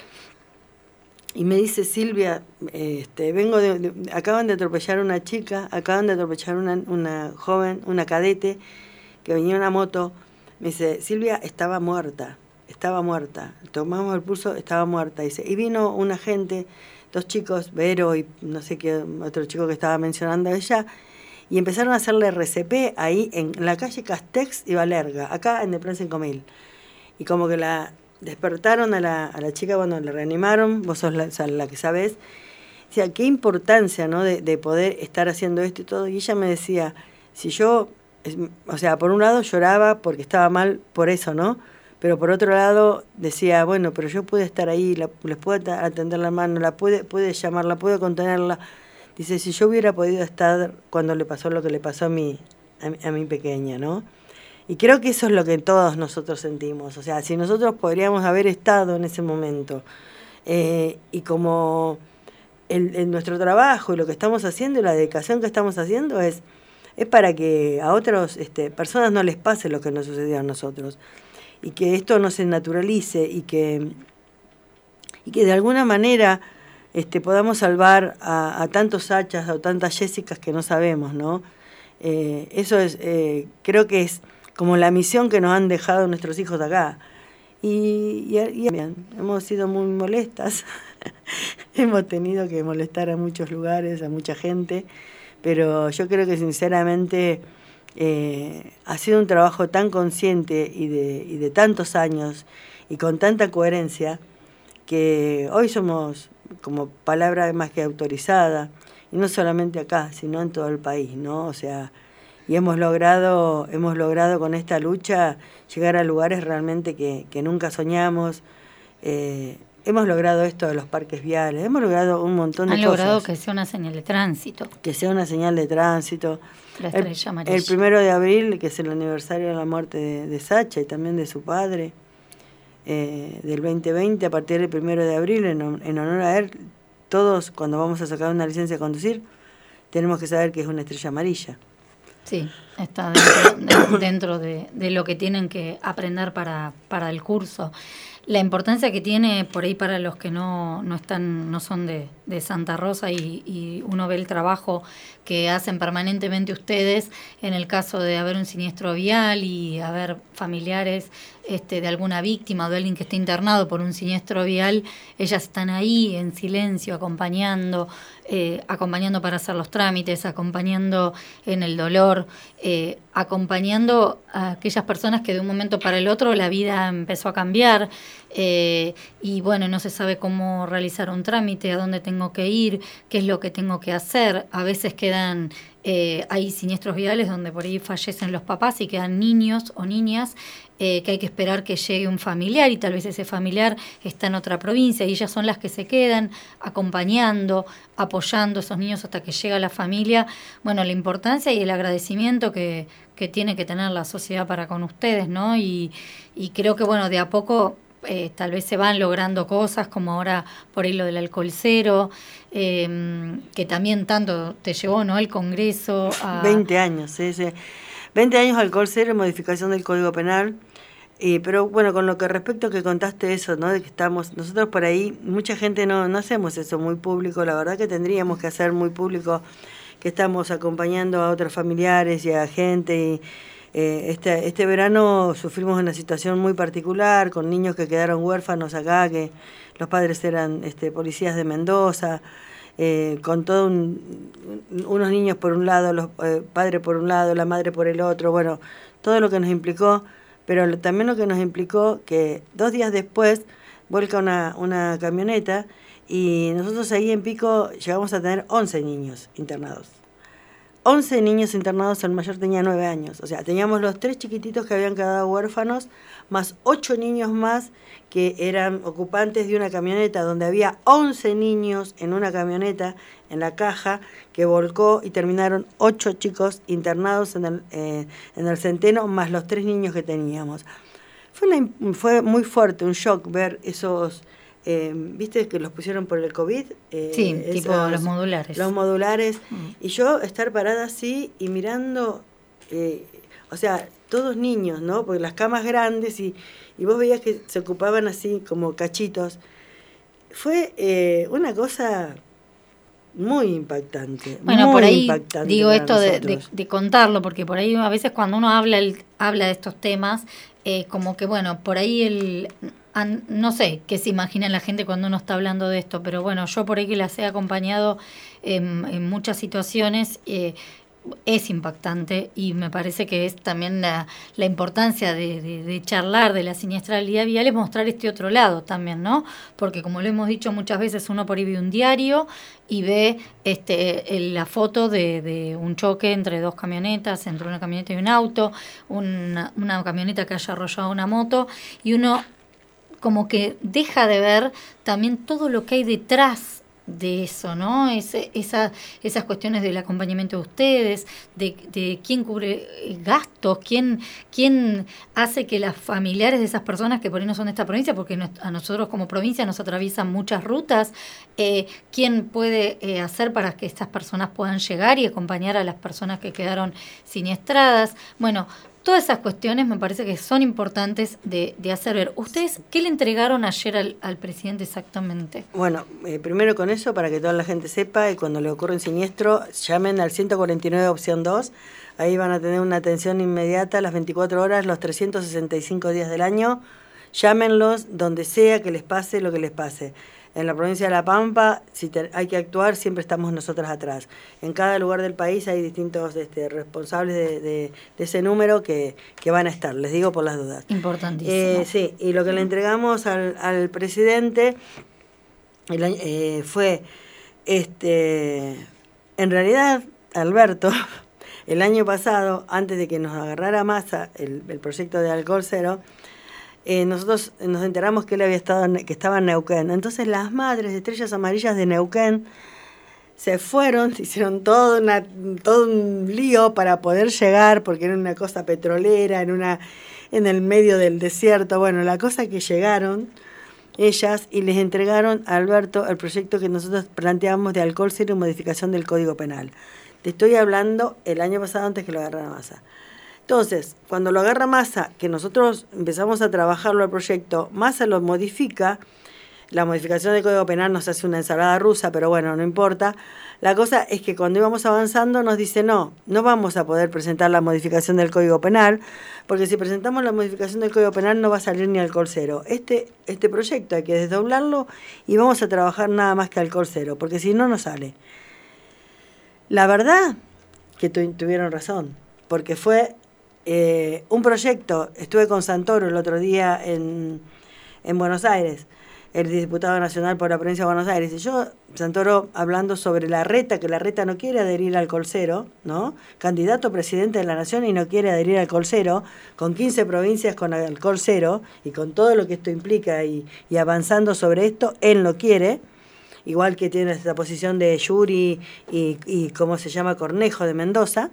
y me dice: Silvia, vengo acaban de atropellar una chica, acaban de atropellar una joven, una cadete, que venía en una moto. Me dice: Silvia, estaba muerta, tomamos el pulso, estaba muerta. Dice, y vino una gente, 2 chicos, Vero y no sé qué otro chico que estaba mencionando ella, y empezaron a hacerle RCP ahí en la calle Castex y Valerga, acá en Plaza Encomil. Y como que la despertaron a la chica, la reanimaron, vos sos la que sabés. O sea, qué importancia, ¿no?, de poder estar haciendo esto y todo. Y ella me decía, si yo, por un lado lloraba porque estaba mal por eso, ¿no? Pero por otro lado decía, pero yo pude estar ahí, les pude atender la mano, pude llamarla, pude contenerla. Dice, si yo hubiera podido estar cuando le pasó lo que le pasó a mi pequeña, ¿no? Y creo que eso es lo que todos nosotros sentimos. O sea, si nosotros podríamos haber estado en ese momento, y como nuestro trabajo y lo que estamos haciendo y la dedicación que estamos haciendo es para que a otras personas no les pase lo que nos sucedió a nosotros. Y que esto no se naturalice y que de alguna manera podamos salvar a tantos Hachas o tantas Jessicas que no sabemos, ¿no? Eso es, creo que es como la misión que nos han dejado nuestros hijos acá. Y hemos sido muy molestas, hemos tenido que molestar a muchos lugares, a mucha gente, pero yo creo que sinceramente ha sido un trabajo tan consciente y de tantos años y con tanta coherencia que hoy somos como palabra más que autorizada, y no solamente acá, sino en todo el país, ¿no? O sea, y hemos logrado con esta lucha llegar a lugares realmente que nunca soñamos. Hemos logrado esto de los parques viales, hemos logrado un montón de cosas. Han logrado que sea una señal de tránsito. Que sea una señal de tránsito. La estrella amarilla. El 1 de abril, que es el aniversario de la muerte de Sacha y también de su padre, del 2020, a partir del 1 de abril, en honor a él, todos cuando vamos a sacar una licencia de conducir, tenemos que saber que es una estrella amarilla. Sí, está dentro de lo que tienen que aprender para el curso. La importancia que tiene por ahí para los que no son de Santa Rosa y uno ve el trabajo que hacen permanentemente ustedes en el caso de haber un siniestro vial y haber familiares de alguna víctima o de alguien que esté internado por un siniestro vial. Ellas están ahí en silencio acompañando para hacer los trámites, acompañando en el dolor, acompañando a aquellas personas que de un momento para el otro la vida empezó a cambiar y bueno, no se sabe cómo realizar un trámite, a dónde tengo que ir, qué es lo que tengo que hacer. A veces quedan, hay siniestros viales donde por ahí fallecen los papás y quedan niños o niñas que hay que esperar que llegue un familiar y tal vez ese familiar está en otra provincia y ellas son las que se quedan acompañando, apoyando a esos niños hasta que llega la familia. Bueno, la importancia y el agradecimiento que tiene que tener la sociedad para con ustedes, ¿no? Y creo que, bueno, de a poco tal vez se van logrando cosas, como ahora por ahí lo del alcohol cero, que también tanto te llevó, ¿no?, el Congreso a... 20 años, sí. 20 años alcohol cero y modificación del Código Penal. Pero bueno, con lo que respecto que contaste eso, ¿no?, de que estamos, nosotros por ahí, mucha gente no hacemos eso muy público, la verdad que tendríamos que hacer muy público que estamos acompañando a otros familiares y a gente y este verano sufrimos una situación muy particular con niños que quedaron huérfanos acá, que los padres eran policías de Mendoza, con todos unos niños por un lado, los padres por un lado, la madre por el otro, bueno, todo lo que nos implicó, pero también lo que nos implicó que 2 días después vuelca una camioneta y nosotros ahí en Pico llegamos a tener 11 niños internados. 11 niños internados, el mayor tenía 9 años. O sea, teníamos los 3 chiquititos que habían quedado huérfanos, más 8 niños más que eran ocupantes de una camioneta donde había 11 niños en una camioneta, en la caja, que volcó y terminaron 8 chicos internados en el Centeno, más los 3 niños que teníamos. Fue muy fuerte, un shock ver esos... ¿viste que los pusieron por el COVID? Sí, tipo los modulares. Los modulares. Y yo estar parada así y mirando, o sea, todos niños, ¿no? Porque las camas grandes y vos veías que se ocupaban así como cachitos. Fue una cosa muy impactante. Bueno, muy por ahí impactante digo esto nosotros. de contarlo, porque por ahí a veces cuando uno habla de estos temas, como que bueno, por ahí no sé qué se imagina la gente cuando uno está hablando de esto, pero bueno, yo por ahí que las he acompañado en muchas situaciones, es impactante y me parece que es también la importancia de charlar de la siniestralidad vial, es mostrar este otro lado también, ¿no? Porque como lo hemos dicho muchas veces, uno por ahí ve un diario y ve la foto de un choque entre 2 camionetas, entre una camioneta y un auto, una camioneta que haya arrollado una moto, y uno como que deja de ver también todo lo que hay detrás de eso, ¿no? Esas cuestiones del acompañamiento de ustedes, de quién cubre gastos, quién hace que las familiares de esas personas que por ahí no son de esta provincia, porque a nosotros como provincia nos atraviesan muchas rutas, quién puede hacer para que estas personas puedan llegar y acompañar a las personas que quedaron siniestradas. Bueno, todas esas cuestiones me parece que son importantes de hacer ver. ¿Ustedes qué le entregaron ayer al presidente exactamente? Bueno, primero con eso, para que toda la gente sepa, y cuando le ocurre un siniestro, llamen al 149 opción 2. Ahí van a tener una atención inmediata las 24 horas, los 365 días del año. Llámenlos donde sea que les pase lo que les pase. En la provincia de La Pampa, si hay que actuar, siempre estamos nosotros atrás. En cada lugar del país hay distintos responsables de ese número que van a estar, les digo por las dudas. Importantísimo. Sí, y lo que le entregamos al presidente fue, en realidad, Alberto, el año pasado, antes de que nos agarrara Massa el proyecto de alcohol cero, nosotros nos enteramos que él que estaba en Neuquén. Entonces las madres de Estrellas Amarillas de Neuquén se fueron, hicieron todo un lío para poder llegar, porque era una cosa petrolera, en el medio del desierto. Bueno, la cosa que llegaron, ellas, y les entregaron a Alberto el proyecto que nosotros planteamos de alcohol cero y modificación del Código Penal. Te estoy hablando el año pasado, antes que lo agarrara Massa. Entonces, cuando lo agarra Massa, que nosotros empezamos a trabajarlo al proyecto, Massa lo modifica. La modificación del Código Penal nos hace una ensalada rusa, pero bueno, no importa. La cosa es que cuando íbamos avanzando nos dice, no vamos a poder presentar la modificación del Código Penal, porque si presentamos la modificación del Código Penal no va a salir ni alcohol cero. Este proyecto hay que desdoblarlo y vamos a trabajar nada más que alcohol cero, porque si no, no sale. La verdad que tuvieron razón, porque fue un proyecto. Estuve con Santoro el otro día en Buenos Aires, el diputado nacional por la provincia de Buenos Aires, y yo, Santoro, hablando sobre Larreta, que Larreta no quiere adherir al alcohol cero, ¿no? Candidato a presidente de la Nación y no quiere adherir al alcohol cero, con 15 provincias con alcohol cero, y con todo lo que esto implica, y avanzando sobre esto, él no quiere, igual que tiene esta posición de Yuri y ¿cómo se llama? Cornejo de Mendoza.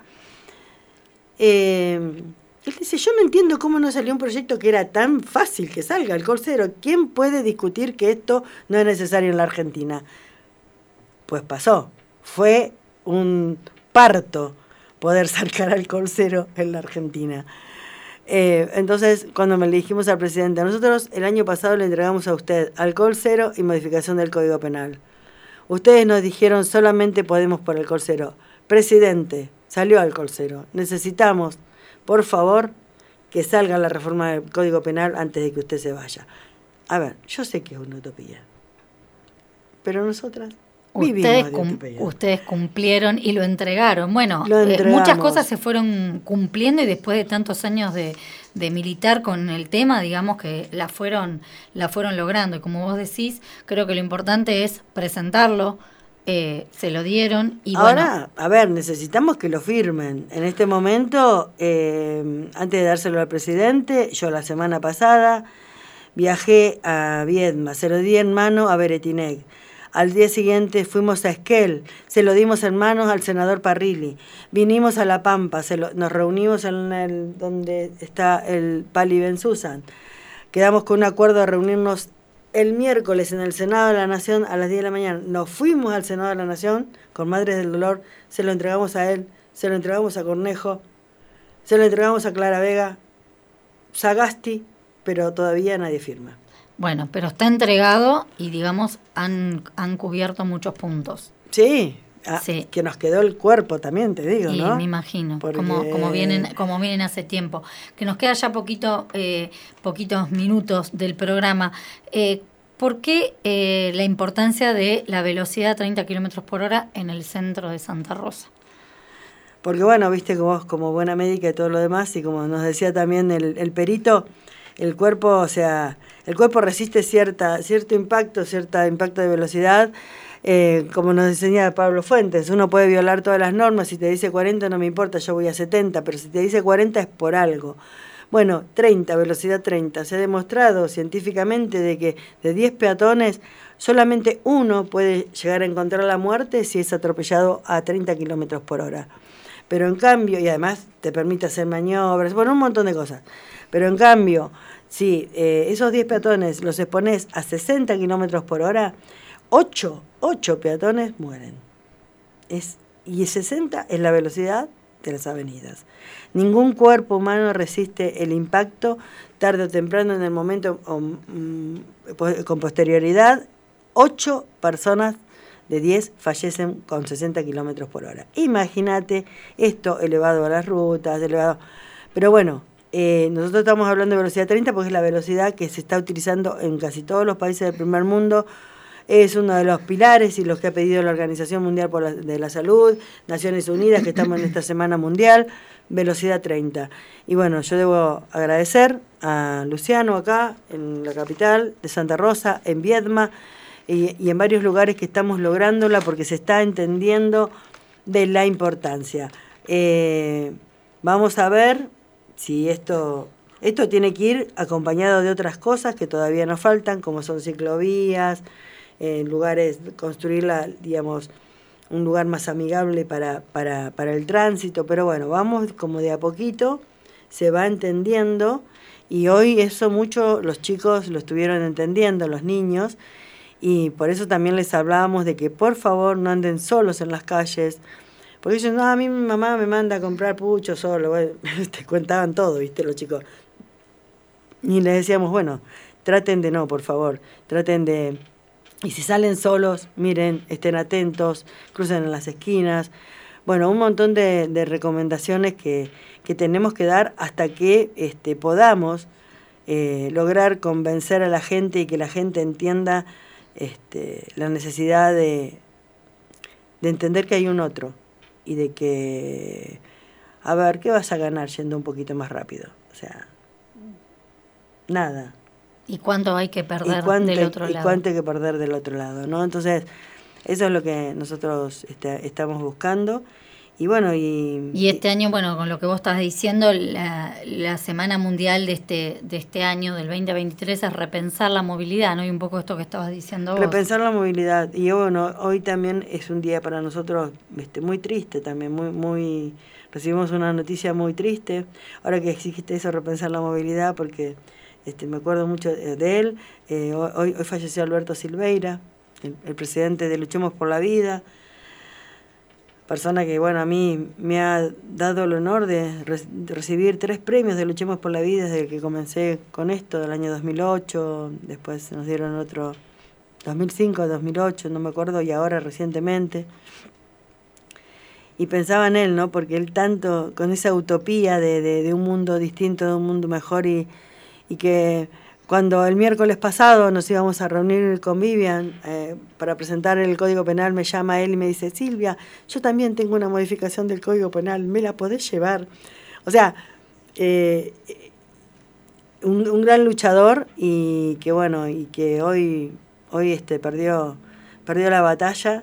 Él dice, yo no entiendo cómo no salió un proyecto que era tan fácil que salga alcohol cero. ¿Quién puede discutir que esto no es necesario en la Argentina? Pues pasó. Fue un parto poder sacar alcohol cero en la Argentina. Entonces, cuando le dijimos al presidente, nosotros el año pasado le entregamos a usted alcohol cero y modificación del Código Penal. Ustedes nos dijeron solamente podemos por alcohol cero. Presidente, salió alcohol cero. Necesitamos, por favor, que salga la reforma del Código Penal antes de que usted se vaya. A ver, yo sé que es una utopía, pero nosotras vivimos de utopía. Ustedes cumplieron y lo entregaron. Bueno, muchas cosas se fueron cumpliendo y después de tantos años de militar con el tema, digamos que la fueron logrando. Y como vos decís, creo que lo importante es presentarlo. Se lo dieron y ahora, a ver, necesitamos que lo firmen. En este momento, antes de dárselo al presidente, yo la semana pasada viajé a Viedma, se lo di en mano a Beretinec. Al día siguiente fuimos a Esquel, se lo dimos en manos al senador Parrilli. Vinimos a La Pampa, nos reunimos en donde está el Pali Ben Susan. Quedamos con un acuerdo de reunirnos el miércoles en el Senado de la Nación a las 10 de la mañana. Nos fuimos al Senado de la Nación con Madres del Dolor, se lo entregamos a él, se lo entregamos a Cornejo, se lo entregamos a Clara Vega, Sagasti, pero todavía nadie firma. Bueno, pero está entregado y, digamos, han cubierto muchos puntos. Sí, que nos quedó el cuerpo también, te digo, y ¿no? Me imagino, porque como vienen hace tiempo. Que nos queda ya poquitos minutos del programa. ¿Por qué la importancia de la velocidad a 30 kilómetros por hora en el centro de Santa Rosa? Porque bueno, viste que vos como buena médica y todo lo demás, y como nos decía también el perito, el cuerpo, el cuerpo resiste cierto impacto de velocidad, como nos enseña Pablo Fuentes. Uno puede violar todas las normas, si te dice 40 no me importa, yo voy a 70, pero si te dice 40 es por algo. Bueno, 30, velocidad 30. Se ha demostrado científicamente de que de 10 peatones, solamente uno puede llegar a encontrar la muerte si es atropellado a 30 kilómetros por hora. Pero en cambio, y además te permite hacer maniobras, bueno, un montón de cosas. Pero en cambio, si esos 10 peatones los expones a 60 kilómetros por hora, 8 peatones mueren. Y 60 es la velocidad de las avenidas. Ningún cuerpo humano resiste el impacto, tarde o temprano, en el momento con posterioridad. 8 personas de 10 fallecen con 60 kilómetros por hora. Imagínate esto elevado a las rutas, pero bueno, nosotros estamos hablando de velocidad 30 porque es la velocidad que se está utilizando en casi todos los países del primer mundo. Es uno de los pilares y los que ha pedido la Organización Mundial de la Salud, Naciones Unidas, que estamos en esta Semana Mundial, velocidad 30. Y bueno, yo debo agradecer a Luciano acá, en la capital de Santa Rosa, en Viedma, y en varios lugares que estamos lográndola porque se está entendiendo de la importancia. Vamos a ver si esto tiene que ir acompañado de otras cosas que todavía nos faltan, como son ciclovías, lugares, construirla, digamos, un lugar más amigable para el tránsito, pero bueno, vamos como de a poquito, se va entendiendo, y hoy eso mucho los chicos lo estuvieron entendiendo, los niños, y por eso también les hablábamos de que por favor no anden solos en las calles, porque ellos, no, a mí mi mamá me manda a comprar pucho solo, bueno, te contaban todo, ¿viste? Los chicos. Y les decíamos, bueno, traten de no, por favor, traten de... Y si salen solos, miren, estén atentos, crucen en las esquinas. Bueno, un montón de recomendaciones que tenemos que dar hasta que podamos lograr convencer a la gente y que la gente entienda la necesidad de entender que hay un otro y de que, a ver, ¿qué vas a ganar yendo un poquito más rápido? O sea, nada. ¿Y cuánto hay que perder del otro lado? ¿Y cuánto hay que perder del otro lado, no? Entonces, eso es lo que nosotros estamos buscando. Y bueno, y este año, bueno, con lo que vos estás diciendo, la Semana Mundial de este año, del 2023, es repensar la movilidad, ¿no? Y un poco esto que estabas diciendo vos. Repensar la movilidad. Y bueno, hoy también es un día para nosotros muy triste también, muy recibimos una noticia muy triste. Ahora que existe eso, repensar la movilidad, porque me acuerdo mucho de él. Hoy falleció Alberto Silveira, el presidente de Luchemos por la Vida, persona que, bueno, a mí me ha dado el honor de recibir 3 premios de Luchemos por la Vida desde que comencé con esto, del año 2008, después nos dieron otro 2005, 2008, no me acuerdo, y ahora recientemente. Y pensaba en él, ¿no? Porque él tanto, con esa utopía de un mundo distinto, de un mundo mejor, y que cuando el miércoles pasado nos íbamos a reunir con Vivian para presentar el Código Penal, me llama él y me dice, Silvia, yo también tengo una modificación del Código Penal, ¿me la podés llevar? O sea, un gran luchador, y que bueno, y que hoy perdió la batalla.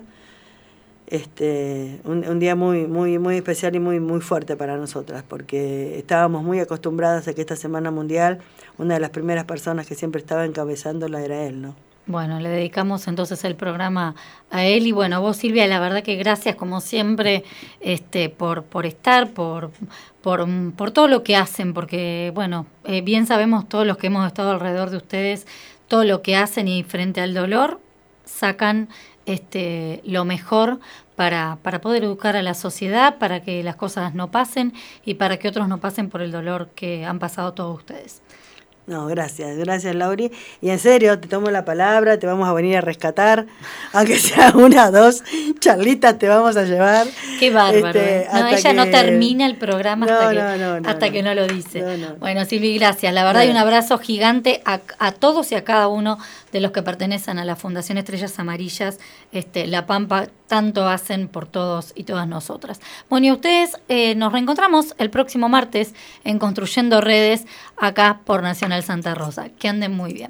Un día muy especial y muy fuerte para nosotras, porque estábamos muy acostumbradas a que esta Semana Mundial, una de las primeras personas que siempre estaba encabezándola era él, ¿no? Bueno, le dedicamos entonces el programa a él, y bueno, vos, Silvia, la verdad que gracias como siempre por estar, por todo lo que hacen, porque bueno, bien sabemos todos los que hemos estado alrededor de ustedes, todo lo que hacen, y frente al dolor sacan lo mejor para poder educar a la sociedad, para que las cosas no pasen y para que otros no pasen por el dolor que han pasado todos ustedes. No, gracias, Lauri. Y en serio, te tomo la palabra, te vamos a venir a rescatar, aunque sea 1 o 2 charlitas te vamos a llevar. Qué bárbaro. No, ella no termina el programa hasta que no lo dice. No. Bueno, Silvi, gracias. La verdad, y un abrazo gigante a todos y a cada uno de los que pertenecen a la Fundación Estrellas Amarillas. La Pampa tanto hacen por todos y todas nosotras. Bueno, y ustedes nos reencontramos el próximo martes en Construyendo Redes, acá por Nacional Santa Rosa. Que anden muy bien.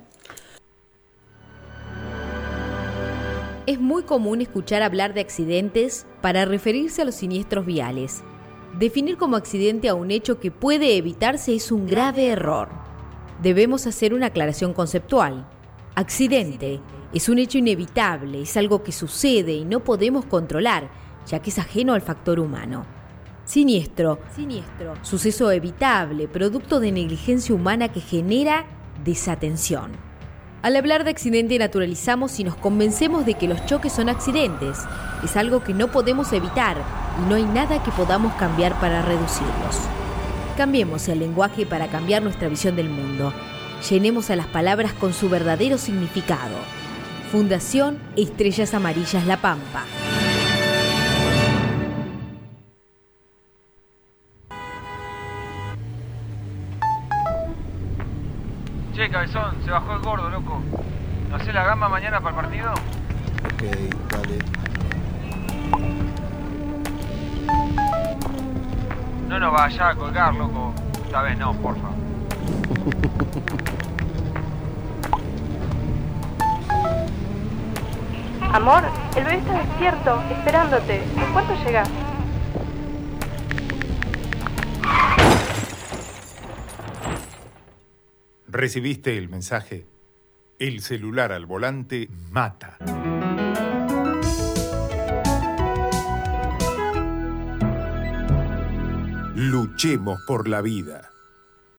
Es muy común escuchar hablar de accidentes para referirse a los siniestros viales. Definir como accidente a un hecho que puede evitarse es un grave error. Debemos hacer una aclaración conceptual. Accidente es un hecho inevitable, es algo que sucede y no podemos controlar, ya que es ajeno al factor humano. Siniestro, suceso evitable, producto de negligencia humana que genera desatención. Al hablar de accidente naturalizamos y nos convencemos de que los choques son accidentes. Es algo que no podemos evitar y no hay nada que podamos cambiar para reducirlos. Cambiemos el lenguaje para cambiar nuestra visión del mundo. Llenemos a las palabras con su verdadero significado. Fundación Estrellas Amarillas La Pampa. Che, cabezón, se bajó el gordo, loco. ¿No hacés la gamba mañana para el partido? Ok, dale. No nos vayas a colgar, loco. Esta vez no, porfa. Amor, el bebé está despierto, esperándote. ¿En cuánto llegás? ¿Recibiste el mensaje? El celular al volante mata. Luchemos por la vida.